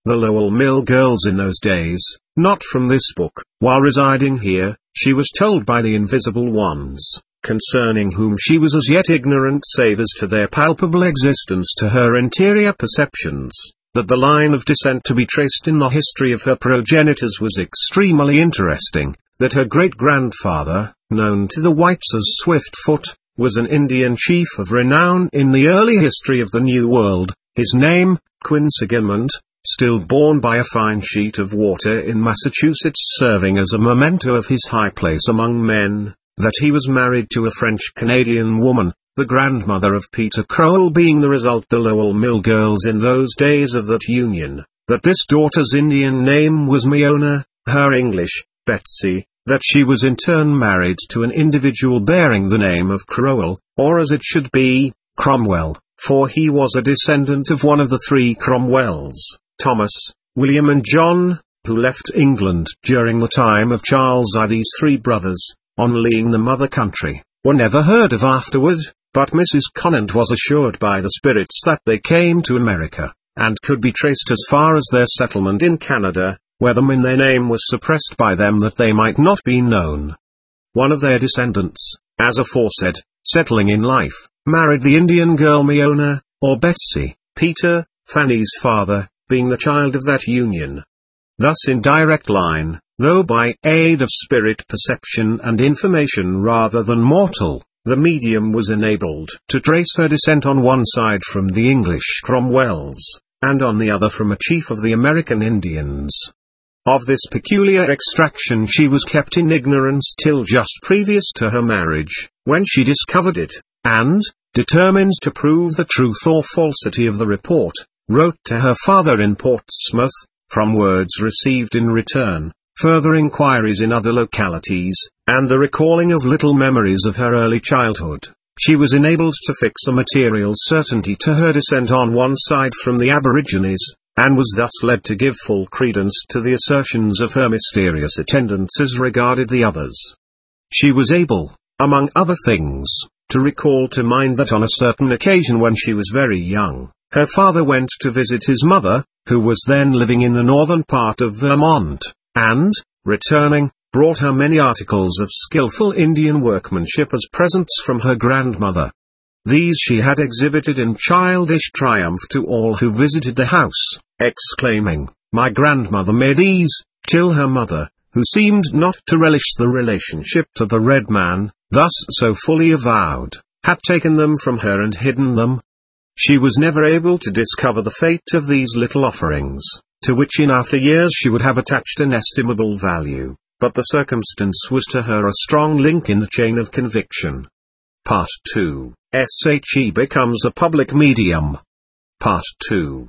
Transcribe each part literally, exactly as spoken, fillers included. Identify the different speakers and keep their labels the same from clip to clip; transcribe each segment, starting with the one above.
Speaker 1: the Lowell Mill Girls in those days, not from this book. While residing here, she was told by the invisible ones, concerning whom she was as yet ignorant save as to their palpable existence to her interior perceptions, that the line of descent to be traced in the history of her progenitors was extremely interesting, that her great-grandfather, known to the whites as Swiftfoot, was an Indian chief of renown in the early history of the New World, his name, Quinsigamond, still borne by a fine sheet of water in Massachusetts serving as a memento of his high place among men, that he was married to a French-Canadian woman, the grandmother of Peter Crowell being the result the Lowell Mill Girls in those days of that union, that this daughter's Indian name was Meona, her English, Betsy, that she was in turn married to an individual bearing the name of Crowell, or as it should be, Cromwell, for he was a descendant of one of the three Cromwells, Thomas, William and John, who left England during the time of Charles I. These three brothers, on leaving the mother country, were never heard of afterward, but Missus Conant was assured by the spirits that they came to America, and could be traced as far as their settlement in Canada, where them in their name was suppressed by them that they might not be known. One of their descendants, as aforesaid, settling in life, married the Indian girl Meona, or Betsy, Peter, Fanny's father, being the child of that union. Thus in direct line, though by aid of spirit perception and information rather than mortal, the medium was enabled to trace her descent on one side from the English Cromwells, and on the other from a chief of the American Indians. Of this peculiar extraction she was kept in ignorance till just previous to her marriage, when she discovered it, and, determined to prove the truth or falsity of the report, wrote to her father in Portsmouth, from words received in return, further inquiries in other localities, and the recalling of little memories of her early childhood. She was enabled to fix a material certainty to her descent on one side from the aborigines, and was thus led to give full credence to the assertions of her mysterious attendants as regarded the others. She was able, among other things, to recall to mind that on a certain occasion when she was very young, her father went to visit his mother, who was then living in the northern part of Vermont, and, returning, brought her many articles of skillful Indian workmanship as presents from her grandmother. These she had exhibited in childish triumph to all who visited the house, exclaiming, "My grandmother made these," till her mother, who seemed not to relish the relationship to the red man, thus so fully avowed, had taken them from her and hidden them. She was never able to discover the fate of these little offerings, to which in after years she would have attached an estimable value, but the circumstance was to her a strong link in the chain of conviction. Part two. She becomes a public medium. Part two.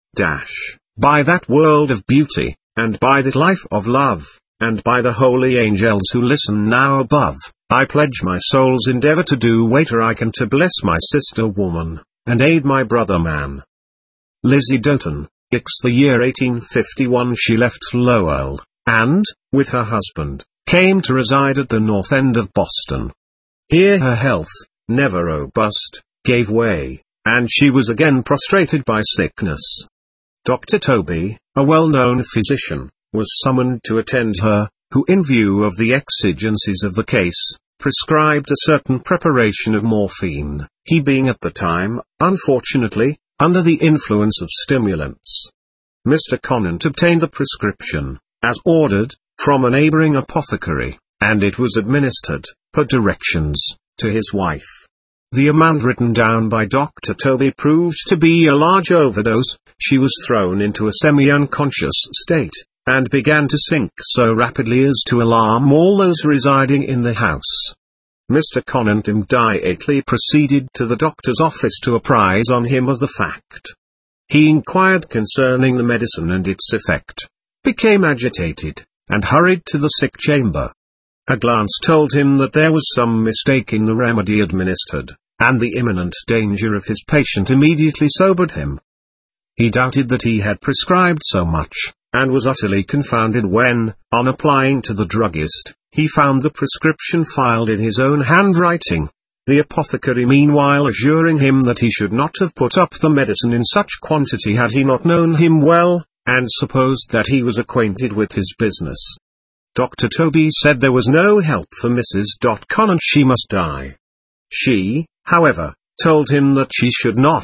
Speaker 1: Dash. By that world of beauty, and by that life of love, and by the holy angels who listen now above, I pledge my soul's endeavor to do whatever I can to bless my sister woman, and aid my brother man. Lizzie Doughton. The year eighteen fifty-one she left Lowell, and, with her husband, came to reside at the north end of Boston. Here her health, never robust, gave way, and she was again prostrated by sickness. Doctor Toby, a well-known physician, was summoned to attend her, who in view of the exigencies of the case, prescribed a certain preparation of morphine, he being at the time, unfortunately, under the influence of stimulants. Mister Conant obtained the prescription, as ordered, from a neighboring apothecary, and it was administered, per directions, to his wife. The amount written down by Doctor Toby proved to be a large overdose. She was thrown into a semi-unconscious state, and began to sink so rapidly as to alarm all those residing in the house. Mister Conant immediately proceeded to the doctor's office to apprise on him of the fact. He inquired concerning the medicine and its effect, became agitated, and hurried to the sick chamber. A glance told him that there was some mistake in the remedy administered, and the imminent danger of his patient immediately sobered him. He doubted that he had prescribed so much, and was utterly confounded when, on applying to the druggist, he found the prescription filed in his own handwriting, the apothecary meanwhile assuring him that he should not have put up the medicine in such quantity had he not known him well, and supposed that he was acquainted with his business. Doctor Toby said there was no help for Missus Con and she must die. She, however, told him that she should not.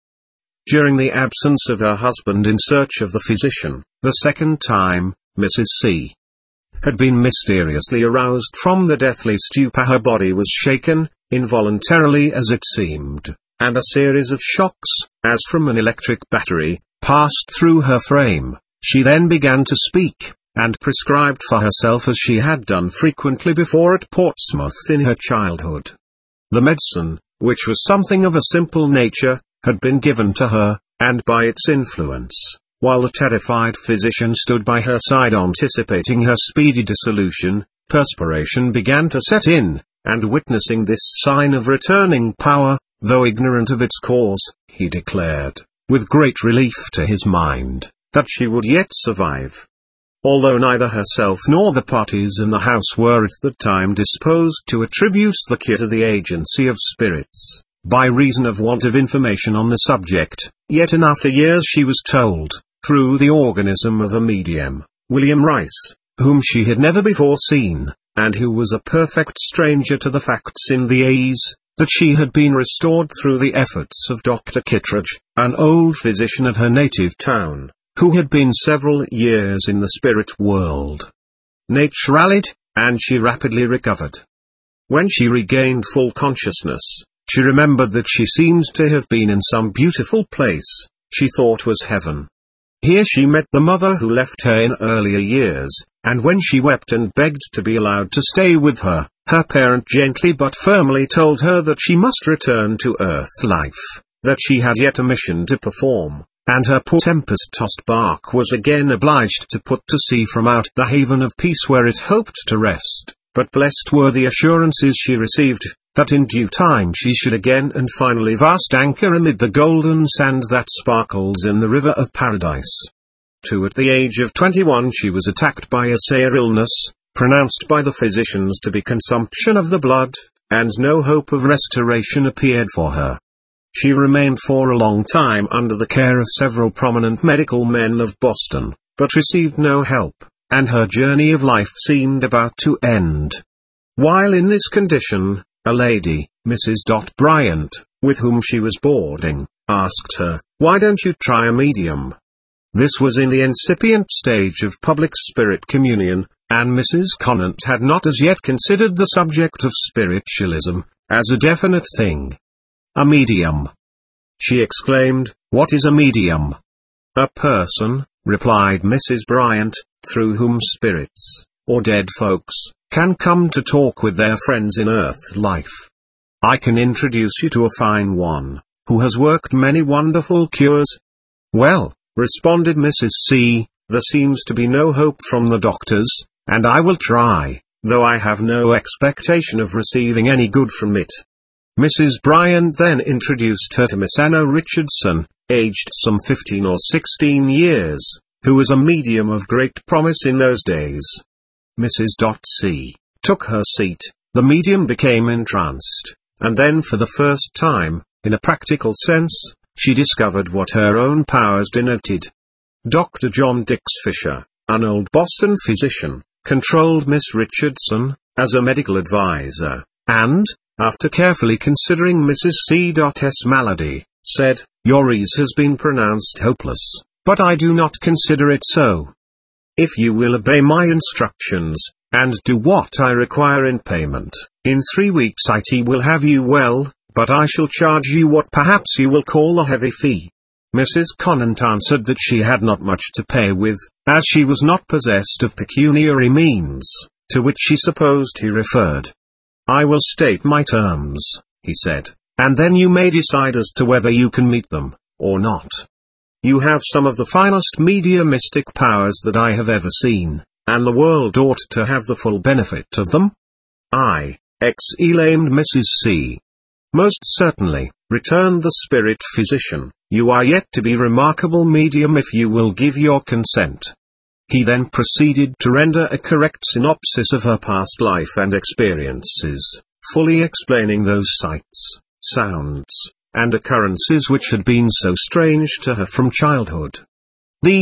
Speaker 1: During the absence of her husband in search of the physician, the second time, Missus C had been mysteriously aroused from the deathly stupor. Her body was shaken, involuntarily as it seemed, and a series of shocks, as from an electric battery, passed through her frame. She then began to speak, and prescribed for herself as she had done frequently before at Portsmouth in her childhood. The medicine, which was something of a simple nature, had been given to her, and by its influence, while the terrified physician stood by her side anticipating her speedy dissolution, perspiration began to set in, and witnessing this sign of returning power, though ignorant of its cause, he declared, with great relief to his mind, that she would yet survive. Although neither herself nor the parties in the house were at the time disposed to attribute the cure to the agency of spirits, by reason of want of information on the subject, yet in after years she was told, through the organism of a medium, William Rice, whom she had never before seen, and who was a perfect stranger to the facts in the A's, that she had been restored through the efforts of Doctor Kittredge, an old physician of her native town, who had been several years in the spirit world. Nature rallied, and she rapidly recovered. When she regained full consciousness, she remembered that she seemed to have been in some beautiful place, she thought was heaven. Here she met the mother who left her in earlier years, and when she wept and begged to be allowed to stay with her, her parent gently but firmly told her that she must return to earth life, that she had yet a mission to perform, and her poor tempest-tossed bark was again obliged to put to sea from out the haven of peace where it hoped to rest, but blessed were the assurances she received, that in due time she should again and finally cast anchor amid the golden sand that sparkles in the river of paradise. Too, at the age of twenty-one she was attacked by a severe illness, pronounced by the physicians to be consumption of the blood, and no hope of restoration appeared for her. She remained for a long time under the care of several prominent medical men of Boston, but received no help, and her journey of life seemed about to end. While in this condition, a lady, Missus Bryant, with whom she was boarding, asked her, "Why don't you try a medium?" This was in the incipient stage of public spirit communion, and Missus Conant had not as yet considered the subject of spiritualism as a definite thing. "A medium?" she exclaimed. "What is a medium?" "A person," replied Missus Bryant, "through whom spirits, or dead folks, can come to talk with their friends in earth life. I can introduce you to a fine one, who has worked many wonderful cures." "Well," responded Missus C, "there seems to be no hope from the doctors, and I will try, though I have no expectation of receiving any good from it." Missus Bryant then introduced her to Miss Anna Richardson, aged some fifteen or sixteen years, who was a medium of great promise in those days. Missus C took her seat, the medium became entranced, and then for the first time, in a practical sense, she discovered what her own powers denoted. Doctor John Dix Fisher, an old Boston physician, controlled Miss Richardson, as a medical advisor, and, after carefully considering Missus C's malady, said, "Your ease has been pronounced hopeless, but I do not consider it so. If you will obey my instructions, and do what I require in payment, in three weeks I will have you well, but I shall charge you what perhaps you will call a heavy fee." Missus Conant answered that she had not much to pay with, as she was not possessed of pecuniary means, to which she supposed he referred. "I will state my terms," he said, "and then you may decide as to whether you can meet them, or not. You have some of the finest mediumistic powers that I have ever seen, and the world ought to have the full benefit of them." "I," exclaimed Missus C. "Most certainly," returned the spirit physician, "you are yet to be remarkable medium if you will give your consent." He then proceeded to render a correct synopsis of her past life and experiences, fully explaining those sights, sounds, and occurrences which had been so strange to her from childhood. These,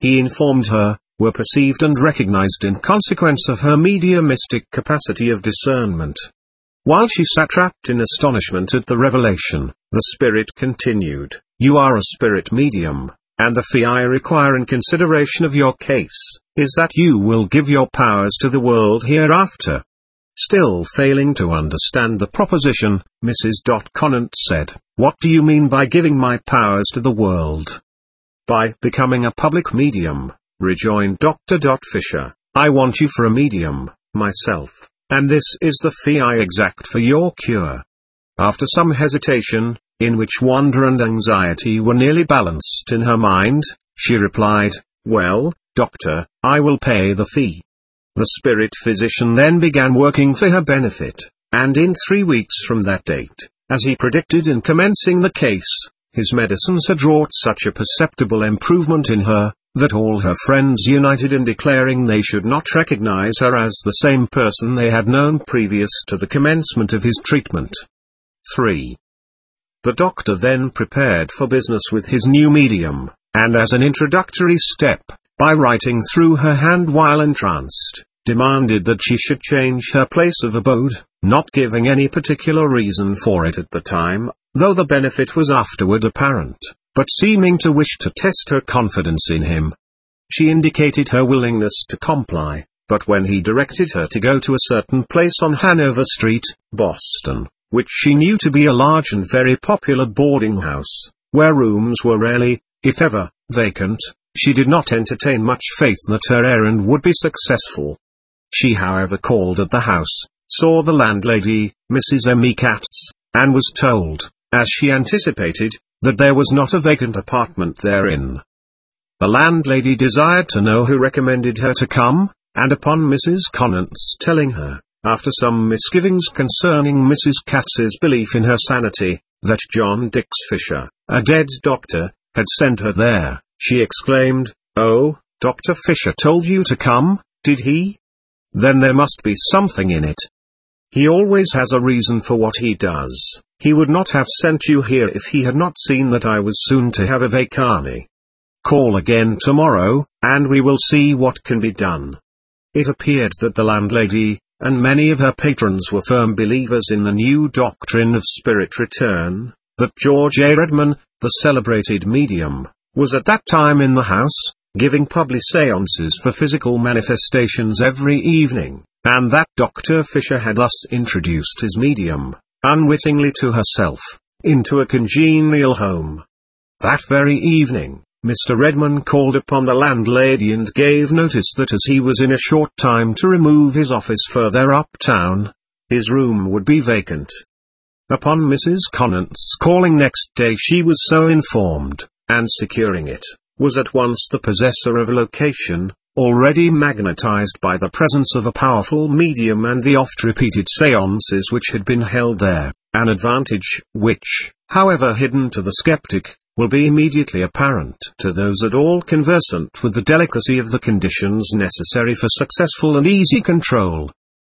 Speaker 1: he informed her, were perceived and recognized in consequence of her mediumistic capacity of discernment. While she sat trapped in astonishment at the revelation, the spirit continued, "You are a spirit medium, and the fee I require in consideration of your case, is that you will give your powers to the world hereafter." Still failing to understand the proposition, Missus Conant said, "What do you mean by giving my powers to the world?" "By becoming a public medium," rejoined Doctor Fisher. "I want you for a medium, myself, and this is the fee I exact for your cure." After some hesitation, in which wonder and anxiety were nearly balanced in her mind, she replied, "Well, doctor, I will pay the fee." The spirit physician then began working for her benefit, and in three weeks from that date, as he predicted in commencing the case, his medicines had wrought such a perceptible improvement in her, that all her friends united in declaring they should not recognize her as the same person they had known previous to the commencement of his treatment. three. The doctor then prepared for business with his new medium, and as an introductory step, by writing through her hand while entranced, demanded that she should change her place of abode, not giving any particular reason for it at the time, though the benefit was afterward apparent, but seeming to wish to test her confidence in him. She indicated her willingness to comply, but when he directed her to go to a certain place on Hanover Street, Boston, which she knew to be a large and very popular boarding house, where rooms were rarely, if ever, vacant, she did not entertain much faith that her errand would be successful. She however called at the house, saw the landlady, Missus Emmy Katz, and was told, as she anticipated, that there was not a vacant apartment therein. The landlady desired to know who recommended her to come, and upon Missus Conant's telling her, after some misgivings concerning Missus Katz's belief in her sanity, that John Dix Fisher, a dead doctor, had sent her there, she exclaimed, "Oh, Doctor Fisher told you to come, did he? Then there must be something in it. He always has a reason for what he does. He would not have sent you here if he had not seen that I was soon to have a vacani. Call again tomorrow, and we will see what can be done." It appeared that the landlady, and many of her patrons were firm believers in the new doctrine of spirit return, that George A. Redman, the celebrated medium, was at that time in the house, giving public seances for physical manifestations every evening, and that Doctor Fisher had thus introduced his medium, unwittingly to herself, into a congenial home. That very evening, Mister Redman called upon the landlady and gave notice that as he was in a short time to remove his office further uptown, his room would be vacant. Upon Missus Conant's calling next day she was so informed, and securing it, was at once the possessor of a location, already magnetized by the presence of a powerful medium and the oft-repeated seances which had been held there, an advantage which, however hidden to the skeptic, will be immediately apparent to those at all conversant with the delicacy of the conditions necessary for successful and easy control.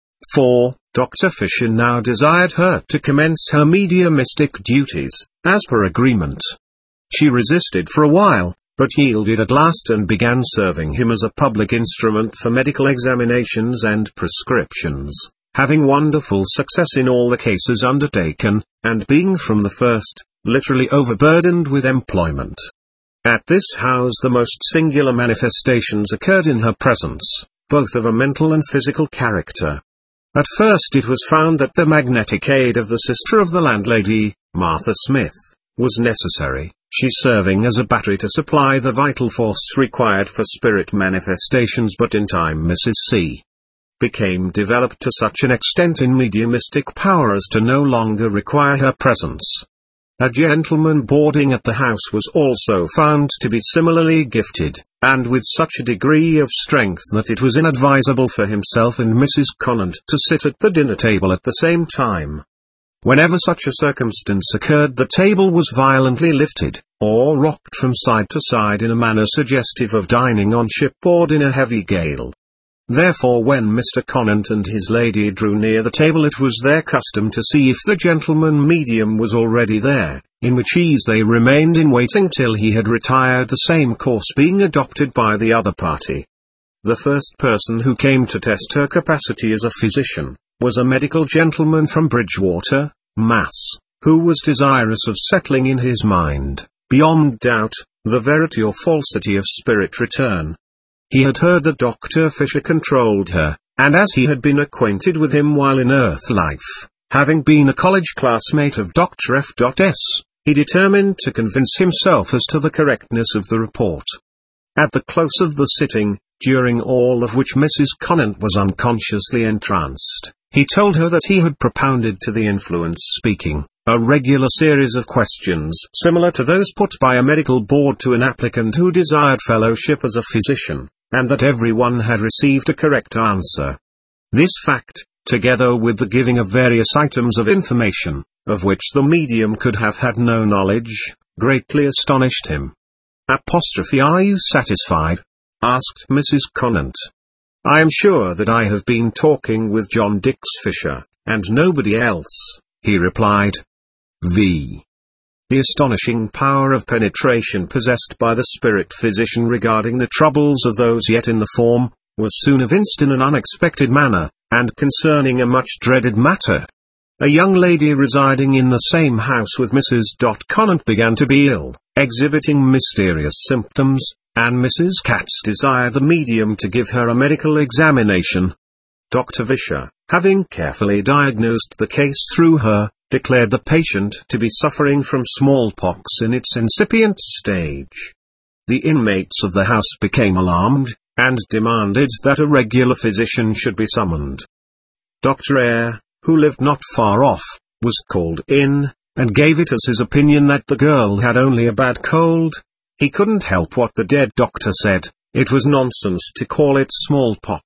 Speaker 1: four. Doctor Fisher now desired her to commence her mediumistic duties, as per agreement. She resisted for a while, but yielded at last and began serving him as a public instrument for medical examinations and prescriptions, having wonderful success in all the cases undertaken, and being from the first, literally overburdened with employment. At this house the most singular manifestations occurred in her presence, both of a mental and physical character. At first it was found that the magnetic aid of the sister of the landlady, Martha Smith, was necessary, she serving as a battery to supply the vital force required for spirit manifestations, but in time Missus C. became developed to such an extent in mediumistic power as to no longer require her presence. A gentleman boarding at the house was also found to be similarly gifted, and with such a degree of strength that it was inadvisable for himself and Missus Conant to sit at the dinner table at the same time. Whenever such a circumstance occurred, the table was violently lifted, or rocked from side to side in a manner suggestive of dining on shipboard in a heavy gale. Therefore when Mister Conant and his lady drew near the table, it was their custom to see if the gentleman medium was already there, in which ease they remained in waiting till he had retired, the same course being adopted by the other party. The first person who came to test her capacity as a physician was a medical gentleman from Bridgewater, Mass, who was desirous of settling in his mind, beyond doubt, the verity or falsity of spirit return. He had heard that Doctor Fisher controlled her, and as he had been acquainted with him while in earth life, having been a college classmate of Doctor F S, he determined to convince himself as to the correctness of the report. At the close of the sitting, during all of which Missus Conant was unconsciously entranced, he told her that he had propounded to the influence speaking, a regular series of questions similar to those put by a medical board to an applicant who desired fellowship as a physician, and that everyone had received a correct answer. This fact, together with the giving of various items of information, of which the medium could have had no knowledge, greatly astonished him. Apostrophe Are you satisfied? Asked Missus Conant. I am sure that I have been talking with John Dix Fisher, and nobody else, he replied. V. The astonishing power of penetration possessed by the spirit physician regarding the troubles of those yet in the form, was soon evinced in an unexpected manner, and concerning a much dreaded matter. A young lady residing in the same house with Missus Conant began to be ill, exhibiting mysterious symptoms, and Missus Katz desired the medium to give her a medical examination. Doctor Fisher, having carefully diagnosed the case through her, declared the patient to be suffering from smallpox in its incipient stage. The inmates of the house became alarmed, and demanded that a regular physician should be summoned. Doctor Eyre, who lived not far off, was called in, and gave it as his opinion that the girl had only a bad cold. He couldn't help what the dead doctor said, it was nonsense to call it smallpox.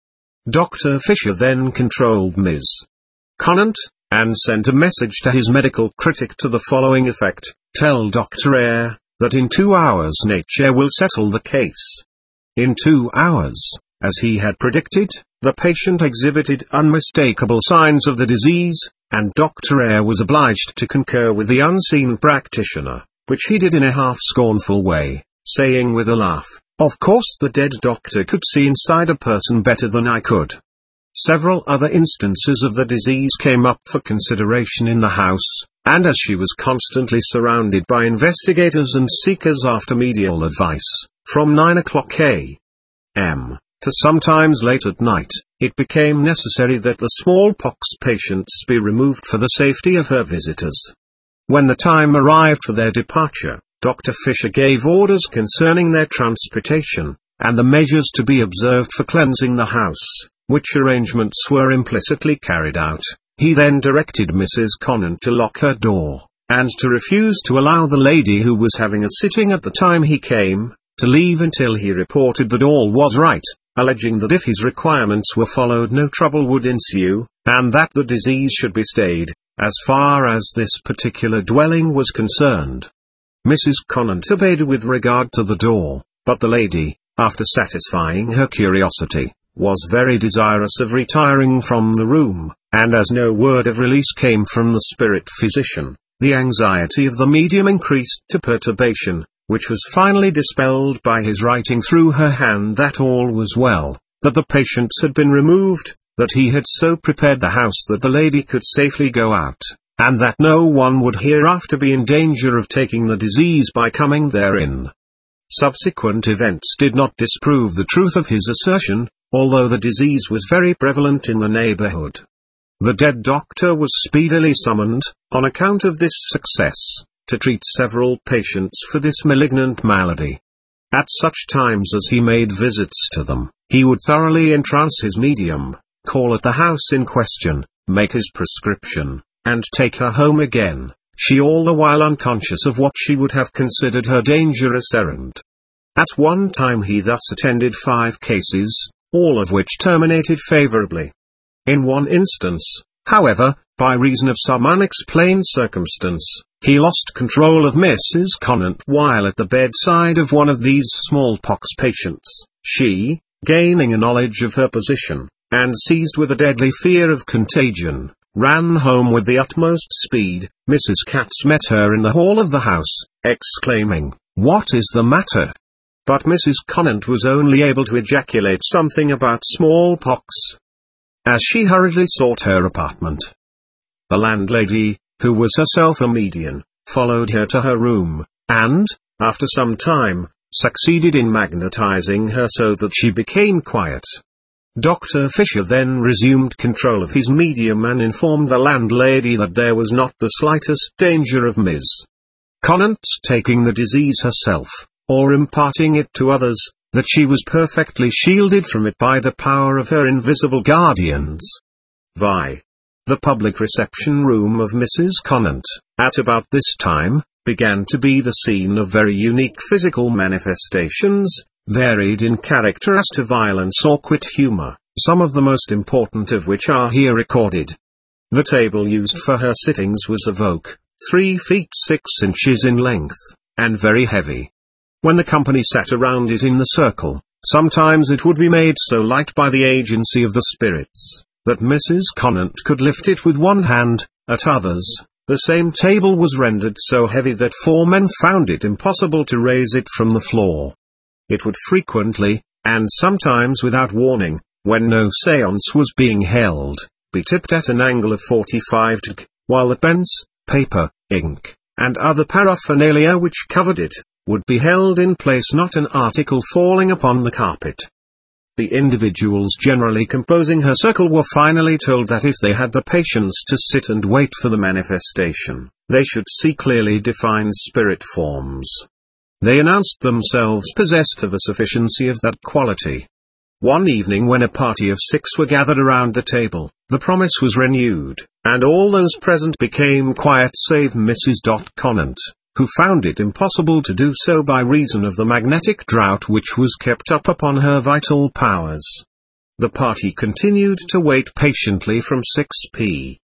Speaker 1: Doctor Fisher then controlled Miz Conant, and sent a message to his medical critic to the following effect: tell Doctor Eyre, that in two hours nature will settle the case. In two hours, as he had predicted, the patient exhibited unmistakable signs of the disease, and Doctor Eyre was obliged to concur with the unseen practitioner, which he did in a half-scornful way, saying with a laugh, of course the dead doctor could see inside a person better than I could. Several other instances of the disease came up for consideration in the house, and as she was constantly surrounded by investigators and seekers after medical advice, from nine o'clock a m to sometimes late at night, it became necessary that the smallpox patients be removed for the safety of her visitors. When the time arrived for their departure, Doctor Fisher gave orders concerning their transportation, and the measures to be observed for cleansing the house, which arrangements were implicitly carried out. He then directed Missus Conant to lock her door, and to refuse to allow the lady who was having a sitting at the time he came, to leave until he reported that all was right, alleging that if his requirements were followed no trouble would ensue, and that the disease should be stayed, as far as this particular dwelling was concerned. Missus Conant obeyed with regard to the door, but the lady, after satisfying her curiosity, was very desirous of retiring from the room, and as no word of release came from the spirit physician, the anxiety of the medium increased to perturbation, which was finally dispelled by his writing through her hand that all was well, that the patients had been removed, that he had so prepared the house that the lady could safely go out, and that no one would hereafter be in danger of taking the disease by coming therein. Subsequent events did not disprove the truth of his assertion, although the disease was very prevalent in the neighborhood. The dead doctor was speedily summoned, on account of this success, to treat several patients for this malignant malady. At such times as he made visits to them, he would thoroughly entrance his medium, call at the house in question, make his prescription, and take her home again, she all the while unconscious of what she would have considered her dangerous errand. At one time he thus attended five cases, all of which terminated favorably. In one instance, however, by reason of some unexplained circumstance, he lost control of Missus Conant while at the bedside of one of these smallpox patients. She, gaining a knowledge of her position, and seized with a deadly fear of contagion, ran home with the utmost speed. Missus Katz met her in the hall of the house, exclaiming, "What is the matter?" But Missus Conant was only able to ejaculate something about smallpox, as she hurriedly sought her apartment. The landlady, who was herself a medium, followed her to her room, and, after some time, succeeded in magnetizing her so that she became quiet. Doctor Fisher then resumed control of his medium and informed the landlady that there was not the slightest danger of Miss Conant's taking the disease herself, or imparting it to others, that she was perfectly shielded from it by the power of her invisible guardians. Vi. The public reception room of Missus Conant, at about this time, began to be the scene of very unique physical manifestations, varied in character as to violence or quick humor, some of the most important of which are here recorded. The table used for her sittings was of oak, three feet six inches in length, and very heavy. When the company sat around it in the circle, sometimes it would be made so light by the agency of the spirits, that Missus Conant could lift it with one hand. At others, the same table was rendered so heavy that four men found it impossible to raise it from the floor. It would frequently, and sometimes without warning, when no séance was being held, be tipped at an angle of forty-five degrees, while the pens, paper, ink, and other paraphernalia which covered it, would be held in place, not an article falling upon the carpet. The individuals generally composing her circle were finally told that if they had the patience to sit and wait for the manifestation, they should see clearly defined spirit forms. They announced themselves possessed of a sufficiency of that quality. One evening when a party of six were gathered around the table, the promise was renewed, and all those present became quiet save Missus Conant, who found it impossible to do so by reason of the magnetic drought which was kept up upon her vital powers. The party continued to wait patiently from six p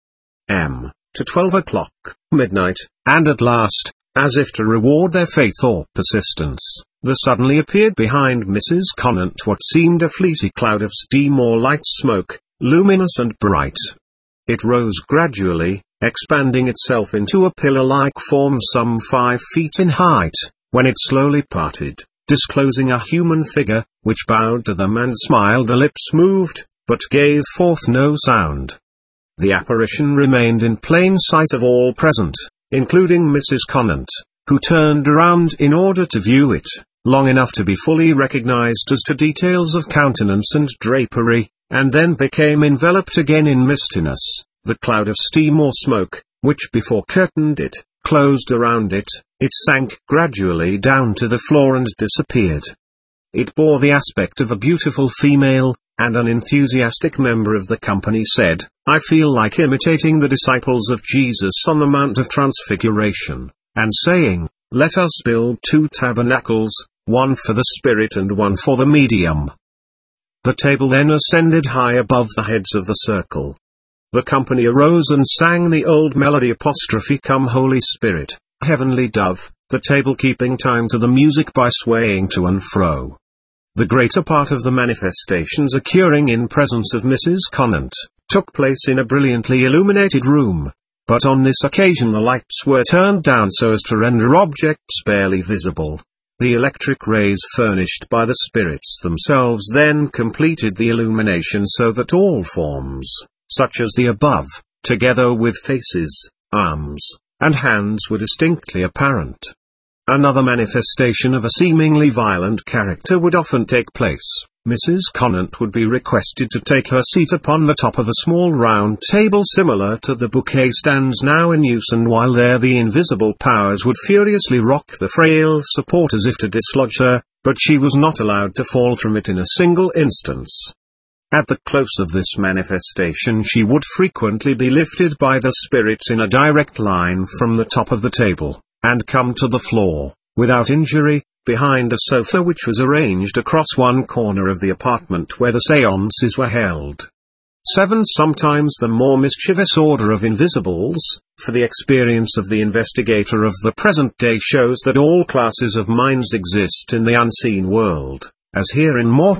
Speaker 1: m to twelve o'clock, midnight, and at last, as if to reward their faith or persistence, there suddenly appeared behind Missus Conant what seemed a fleecy cloud of steam or light smoke, luminous and bright. It rose gradually, expanding itself into a pillar-like form some five feet in height, when it slowly parted, disclosing a human figure, which bowed to them and smiled. The lips moved, but gave forth no sound. The apparition remained in plain sight of all present, including Missus Conant, who turned around in order to view it, long enough to be fully recognized as to details of countenance and drapery, and then became enveloped again in mistiness. The cloud of steam or smoke, which before curtained it, closed around it, it sank gradually down to the floor and disappeared. It bore the aspect of a beautiful female, and an enthusiastic member of the company said, "I feel like imitating the disciples of Jesus on the Mount of Transfiguration, and saying, 'Let us build two tabernacles, one for the spirit and one for the medium.'" The table then ascended high above the heads of the circle. The company arose and sang the old melody apostrophe "Come Holy Spirit, Heavenly Dove," the table keeping time to the music by swaying to and fro. The greater part of the manifestations occurring in presence of Missus Conant, took place in a brilliantly illuminated room, but on this occasion the lights were turned down so as to render objects barely visible. The electric rays furnished by the spirits themselves then completed the illumination so that all forms, such as the above, together with faces, arms, and hands were distinctly apparent. Another manifestation of a seemingly violent character would often take place. Missus Conant would be requested to take her seat upon the top of a small round table similar to the bouquet stands now in use, and while there the invisible powers would furiously rock the frail support as if to dislodge her, but she was not allowed to fall from it in a single instance. At the close of this manifestation she would frequently be lifted by the spirits in a direct line from the top of the table, and come to the floor, without injury, behind a sofa which was arranged across one corner of the apartment where the séances were held. seven Sometimes the more mischievous order of invisibles, for the experience of the investigator of the present day shows that all classes of minds exist in the unseen world, as here in mortal,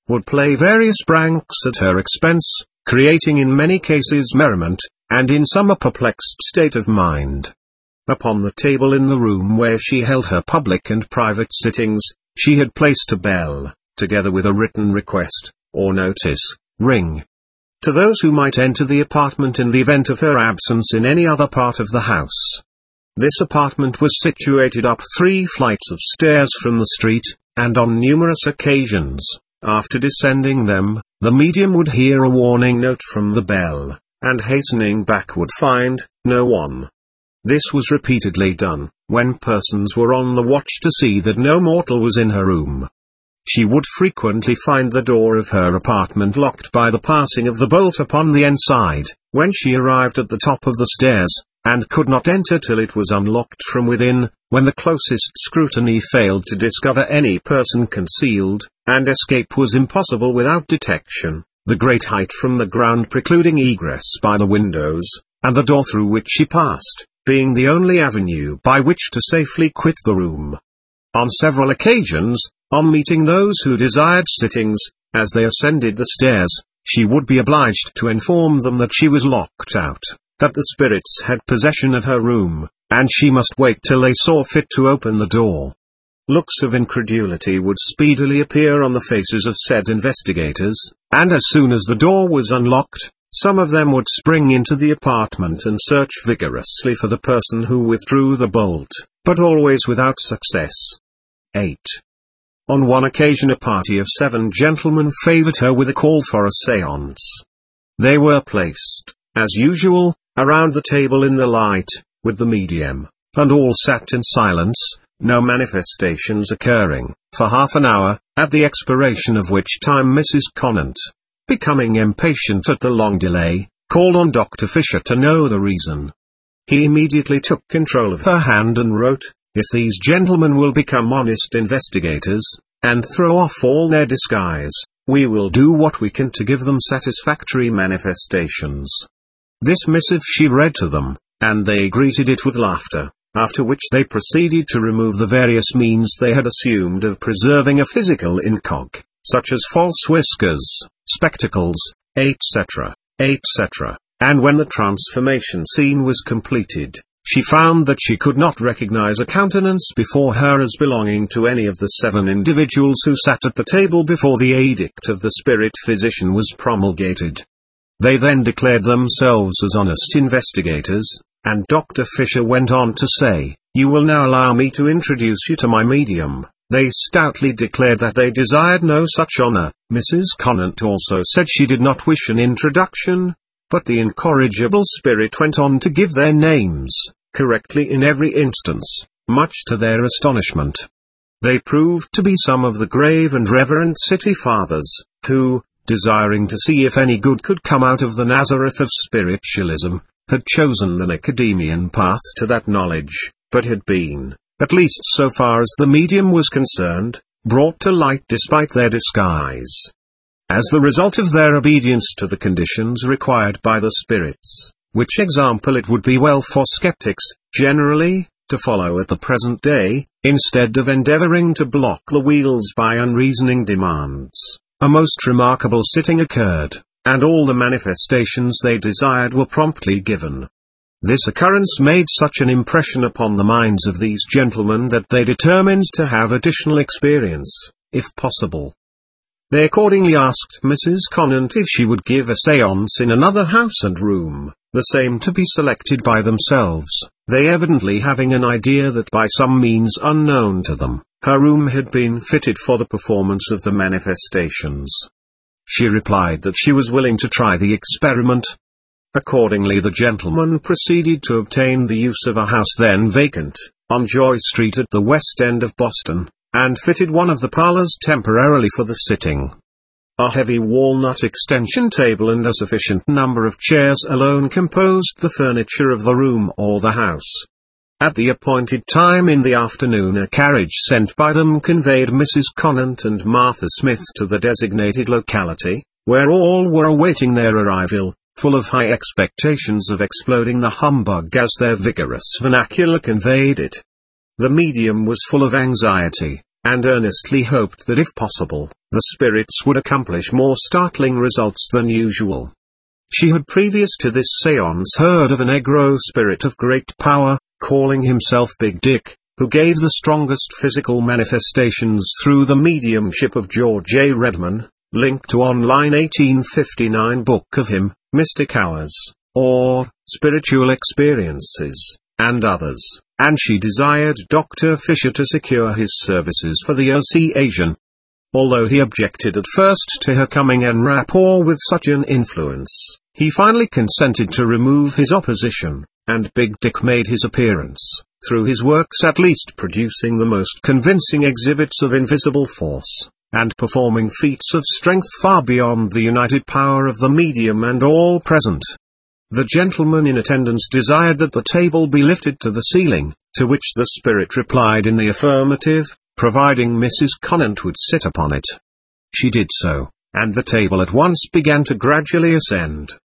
Speaker 1: would play various pranks at her expense, creating in many cases merriment, and in some a perplexed state of mind. Upon the table in the room where she held her public and private sittings, she had placed a bell, together with a written request, or notice, ring, to those who might enter the apartment in the event of her absence in any other part of the house. This apartment was situated up three flights of stairs from the street, and on numerous occasions, after descending them, the medium would hear a warning note from the bell, and hastening back would find no one. This was repeatedly done, when persons were on the watch to see that no mortal was in her room. She would frequently find the door of her apartment locked by the passing of the bolt upon the inside, when she arrived at the top of the stairs, and could not enter till it was unlocked from within, when the closest scrutiny failed to discover any person concealed, and escape was impossible without detection, the great height from the ground precluding egress by the windows, and the door through which she passed, being the only avenue by which to safely quit the room. On several occasions, on meeting those who desired sittings, as they ascended the stairs, she would be obliged to inform them that she was locked out, that the spirits had possession of her room, and she must wait till they saw fit to open the door. Looks of incredulity would speedily appear on the faces of said investigators, and as soon as the door was unlocked, some of them would spring into the apartment and search vigorously for the person who withdrew the bolt, but always without success. eight. On one occasion a party of seven gentlemen favored her with a call for a séance. They were placed, as usual, around the table in the light, with the medium, and all sat in silence, no manifestations occurring, for half an hour, at the expiration of which time Missus Conant, becoming impatient at the long delay, called on Doctor Fisher to know the reason. He immediately took control of her hand and wrote, "If these gentlemen will become honest investigators, and throw off all their disguise, we will do what we can to give them satisfactory manifestations." This missive she read to them, and they greeted it with laughter, after which they proceeded to remove the various means they had assumed of preserving a physical incog, such as false whiskers, spectacles, et cetera, et cetera, and when the transformation scene was completed, she found that she could not recognize a countenance before her as belonging to any of the seven individuals who sat at the table before the edict of the spirit physician was promulgated. They then declared themselves as honest investigators, and Doctor Fisher went on to say, "You will now allow me to introduce you to my medium." They stoutly declared that they desired no such honor. Missus Conant also said she did not wish an introduction, but the incorrigible spirit went on to give their names, correctly in every instance, much to their astonishment. They proved to be some of the grave and reverend city fathers, who, desiring to see if any good could come out of the Nazareth of spiritualism, had chosen the Nicodemean path to that knowledge, but had been, at least so far as the medium was concerned, brought to light despite their disguise. As the result of their obedience to the conditions required by the spirits, which example it would be well for skeptics, generally, to follow at the present day, instead of endeavoring to block the wheels by unreasoning demands, a most remarkable sitting occurred, and all the manifestations they desired were promptly given. This occurrence made such an impression upon the minds of these gentlemen that they determined to have additional experience, if possible. They accordingly asked Missus Conant if she would give a séance in another house and room, the same to be selected by themselves, they evidently having an idea that by some means unknown to them, her room had been fitted for the performance of the manifestations. She replied that she was willing to try the experiment. Accordingly the gentleman proceeded to obtain the use of a house then vacant, on Joy Street at the west end of Boston, and fitted one of the parlors temporarily for the sitting. A heavy walnut extension table and a sufficient number of chairs alone composed the furniture of the room or the house. At the appointed time in the afternoon a carriage sent by them conveyed Missus Conant and Martha Smith to the designated locality, where all were awaiting their arrival, full of high expectations of exploding the humbug as their vigorous vernacular conveyed it. The medium was full of anxiety, and earnestly hoped that if possible, the spirits would accomplish more startling results than usual. She had previous to this séance heard of a Negro spirit of great power, calling himself Big Dick, who gave the strongest physical manifestations through the mediumship of George A. Redman, linked to online eighteen fifty-nine book of him, Mystic Hours, or Spiritual Experiences, and others, and she desired Doctor Fisher to secure his services for the occasion. Although he objected at first to her coming en rapport with such an influence, he finally consented to remove his opposition, and Big Dick made his appearance, through his works at least producing the most convincing exhibits of invisible force, and performing feats of strength far beyond the united power of the medium and all present. The gentleman in attendance desired that the table be lifted to the ceiling, to which the spirit replied in the affirmative, providing Missus Conant would sit upon it. She did so, and the table at once began to gradually ascend,